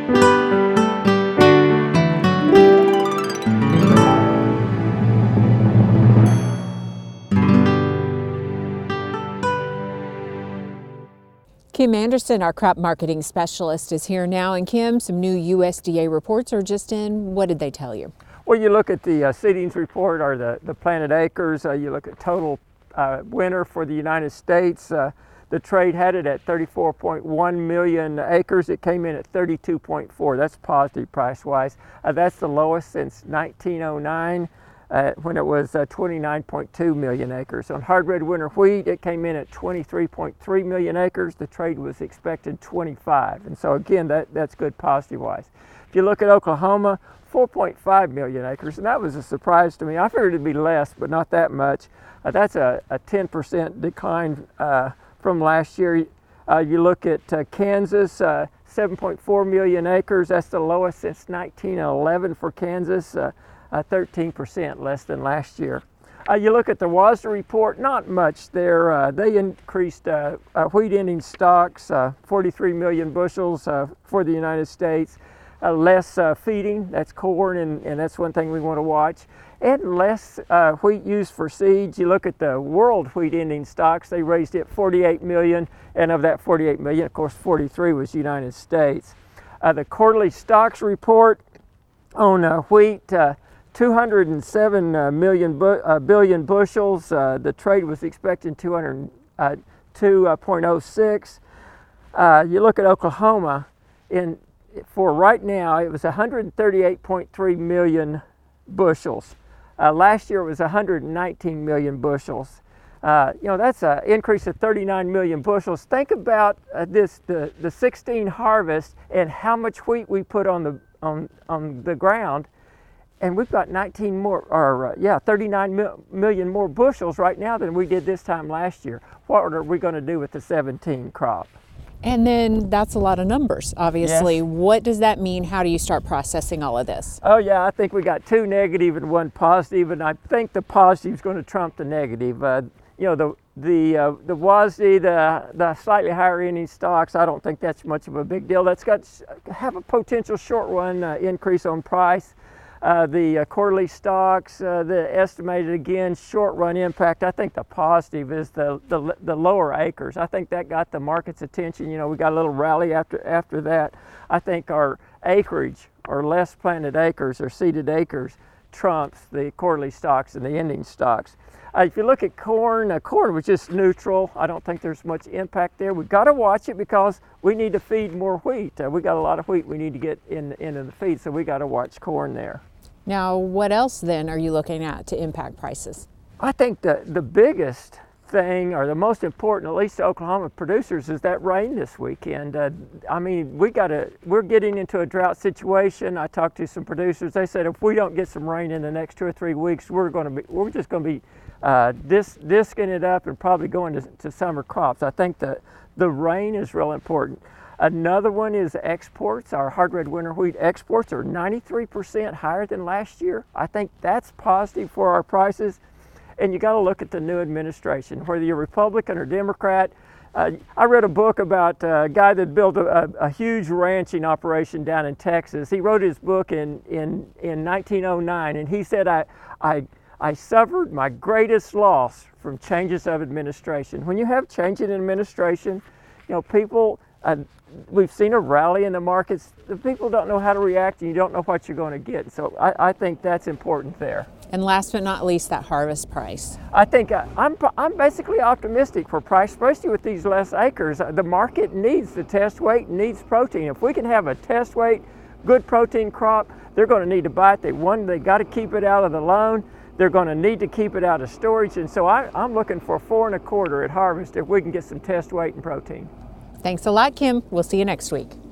Kim Anderson, our crop marketing specialist, is here now. And Kim, some new USDA reports are just in. What did they tell you? Well, you look at the seedings report, or the planted acres. You look at total winter for the United States. The trade had it at 34.1 million acres. It came in at 32.4. That's positive price-wise. That's the lowest since 1909. When it was 29.2 million acres. On hard red winter wheat, it came in at 23.3 million acres. The trade was expected 25. And so again, that's good positive-wise. If you look at Oklahoma, 4.5 million acres, and that was a surprise to me. I figured it'd be less, but not that much. That's a 10% decline from last year. You look at Kansas, 7.4 million acres. That's the lowest since 1911 for Kansas. 13% less than last year. You look at the WASDE report, not much there. They increased wheat ending stocks, 43 million bushels for the United States. Less feeding, that's corn, and that's one thing we want to watch. And less wheat used for seeds. You look at the world wheat ending stocks, they raised it 48 million, and of that 48 million, of course, 43 was United States. The quarterly stocks report on wheat, 207 billion bushels. The trade was expecting 202.06. You look at Oklahoma, for right now, it was 138.3 million bushels. Last year it was 119 million bushels. That's an increase of 39 million bushels. Think about the 16 harvest and how much wheat we put on the ground. And we've got 39 million more bushels right now than we did this time last year. What are we going to do with the 17 crop? And then that's a lot of numbers, obviously. Yes. What does that mean? How do you start processing all of this? Oh yeah, I think we got 2 negative and 1 positive, and I think the positive is going to trump the negative. The WASDE, the slightly higher ending stocks, I don't think that's much of a big deal. That's got have a potential short run increase on price. The quarterly stocks, the estimated, again, short run impact. I think the positive is the lower acres. I think that got the market's attention. We got a little rally after that. I think our acreage, or less planted acres or seeded acres, trumps the quarterly stocks and the ending stocks. If you look at corn, corn was just neutral. I don't think there's much impact there. We've got to watch it because we need to feed more wheat. We got a lot of wheat we need to get into the feed, so we got to watch corn there. Now, what else then are you looking at to impact prices? I think the biggest thing, or the most important, at least to Oklahoma producers, is that rain this weekend. We're getting into a drought situation. I talked to some producers. They said if we don't get some rain in the next 2 or 3 weeks, we're just going to be disking it up and probably going to summer crops. I think the rain is real important. Another one is exports. Our hard red winter wheat exports are 93% higher than last year. I think that's positive for our prices. And you got to look at the new administration, whether you're Republican or Democrat. I read a book about a guy that built a huge ranching operation down in Texas. He wrote his book in 1909, and he said, I suffered my greatest loss from changes of administration. When you have change in administration, people, we've seen a rally in the markets. The people don't know how to react, and you don't know what you're going to get. So I think that's important there. And last but not least, that harvest price. I think I'm basically optimistic for price, especially with these less acres. The market needs the test weight, needs protein. If we can have a test weight, good protein crop, they're going to need to buy it. They got to keep it out of the loan. They're going to need to keep it out of storage. And so I'm looking for 4 1/4 at harvest if we can get some test weight and protein. Thanks a lot, Kim. We'll see you next week.